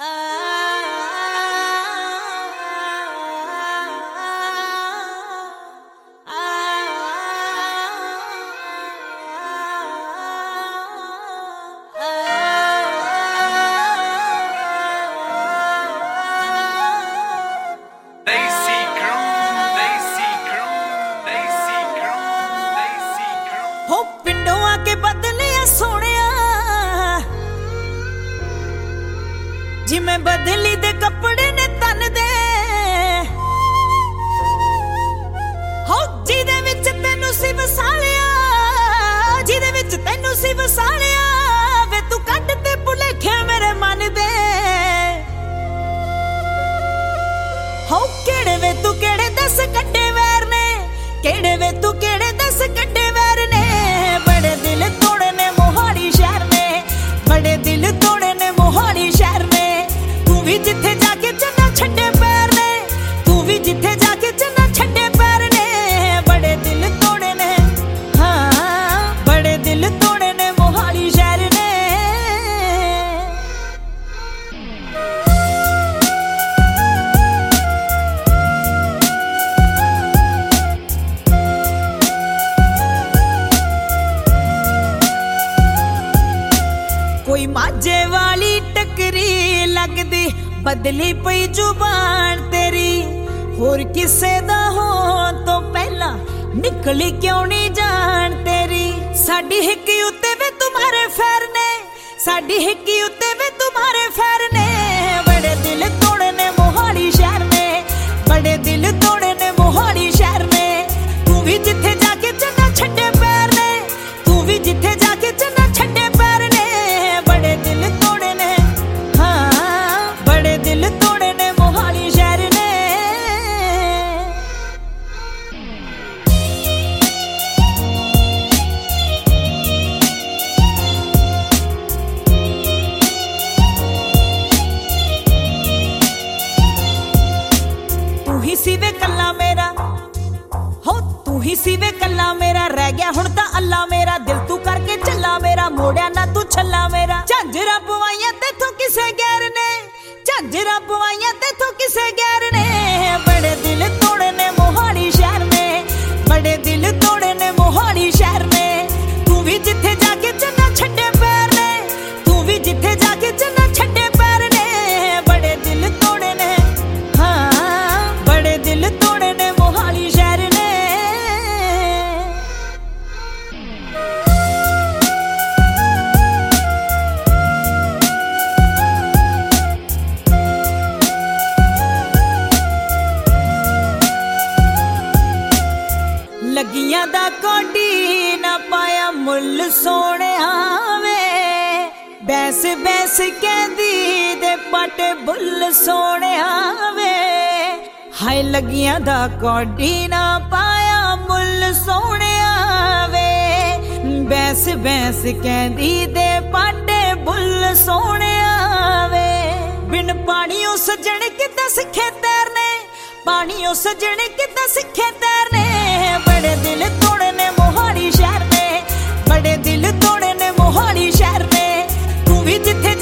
हो पिंडों आके बदले सोनिया जिमें बदली दे कपड़े ने तन दे हो जिदे विच तैनू सी वसालिया जिदे विच तैनू सी वसालिया वे तू कट ते भुलेखे मेरे मन दे हो केड़े वे तू केड़े दस कट्टे वैर ने केड़े वे तू केड़े दस कट्टे वैर ने बड़े दिल तोड़े ने मोहाली शहर में बड़े दिल तोड़े ने मोहाली शहर में तू भी जिथे जाके चन्ना छड्डे पैर ने तू भी जिथे जाके चन्ना छड्डे पैर ने बड़े दिल तोड़े ने हाँ बड़े दिल तोड़े ने मोहाली शहर ने कोई माजे वाली टकरी लगदी बदली पई जुबान तेरी होर किसे दा हो तो पहला निकली क्यों नहीं जान तेरी साडी हिक्की उत्ते वे तुम्हारे फैर ने साडी हिक्की उत्ते वे तुम्हारे फैर ने बड़े दिल तोड़े ने मोहाली शहर में बड़े दिल तोड़े ने मोहाली शहर में तू भी जिथे जाके चन्ना छड्डे पैर ने तू भी जिथे जाके चन्ना छड्डे पैर ने बड़े दिल तोड़े ने हाँ बड़े दिल तोड़े ने मोहाली शहर ने तू ही सी वे कल्ला मेरा हो तू ही सी वे कल्ला मेरा रह गया हुण तां अल्लाह मेरा दिल तू करके चला मेरा मोड़िया ना तू छल्ला मेरा झांजरा पवाइया तेथों किसे गैर ने झांजरा पवाइया तेथों किसे गैर ने बड़े दिल तोड़े ने मोहाली शहर में बड़े दिल तोड़े ने मोहाली शहर में तू भी जिथे जाके चन्ना छड्डे पैर ने तू भी जिथे जाके चन्ना छड्डे पैर ने बड़े दिल तोड़े ने हाँ बड़े दिल तोड़े ने मोहाली शहर ने लगियां दा कोडी ना पाया मुल सोने आवे बैस बैस कहंदी दे पाटे बुल सोने आवे हाय लगियां दा कोडी ना पाया मुल सोने आवे बैस बैस कहंदी दे पाटे बुल सोने आवे बिन पानियों सजण किदां सिखे तैरने पानियों सजण किदां सिखे तैरने बड़े दिल तोड़े ने मोहाली शहर में बड़े दिल तोड़े ने मोहाली शहर में तू भी जिथे